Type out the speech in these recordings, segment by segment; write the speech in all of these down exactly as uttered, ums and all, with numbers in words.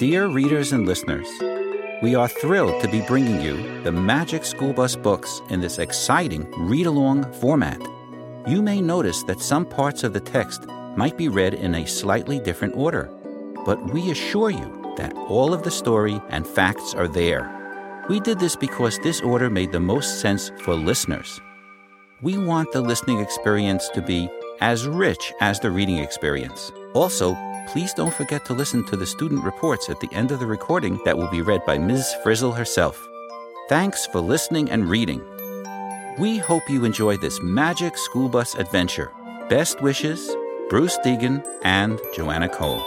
Dear readers and listeners, we are thrilled to be bringing you the Magic School Bus books in this exciting read-along format. You may notice that some parts of the text might be read in a slightly different order, but we assure you that all of the story and facts are there. We did this because this order made the most sense for listeners. We want the listening experience to be as rich as the reading experience. Also, please don't forget to listen to the student reports at the end of the recording that will be read by Miz Frizzle herself. Thanks for listening and reading. We hope you enjoy this Magic School Bus adventure. Best wishes, Bruce Deegan and Joanna Cole.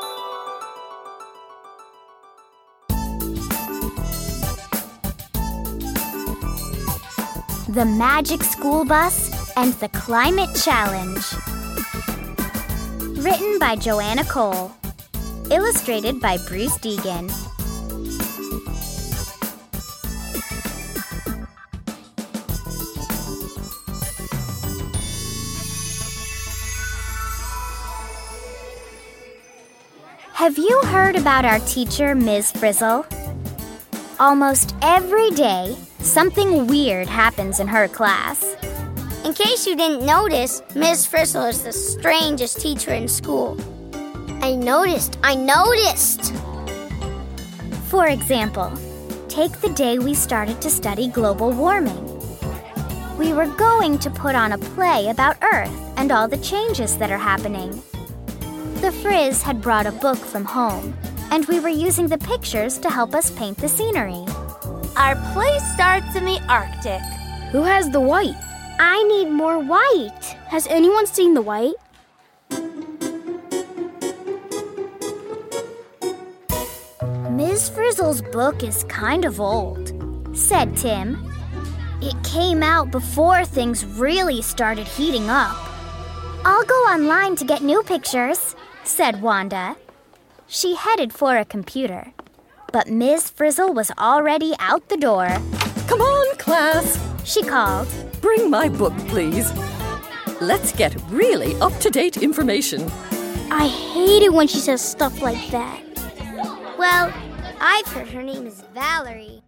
The Magic School Bus and the Climate Challenge. Written by Joanna Cole. Illustrated by Bruce Deegan. Have you heard about our teacher, Miz Frizzle? Almost every day, something weird happens in her class. In case you didn't notice, Miz Frizzle is the strangest teacher in school. I noticed, I noticed! For example, take the day we started to study global warming. We were going to put on a play about Earth and all the changes that are happening. The Frizz had brought a book from home, and we were using the pictures to help us paint the scenery. Our play starts in the Arctic. Who has the white? I need more white. Has anyone seen the white? Miz Frizzle's book is kind of old, said Tim. It came out before things really started heating up. I'll go online to get new pictures, said Wanda. She headed for a computer, but Miz Frizzle was already out the door. Come on, class, she called. Bring my book, please. Let's get really up-to-date information. I hate it when she says stuff like that. Well, I've heard her name is Valerie.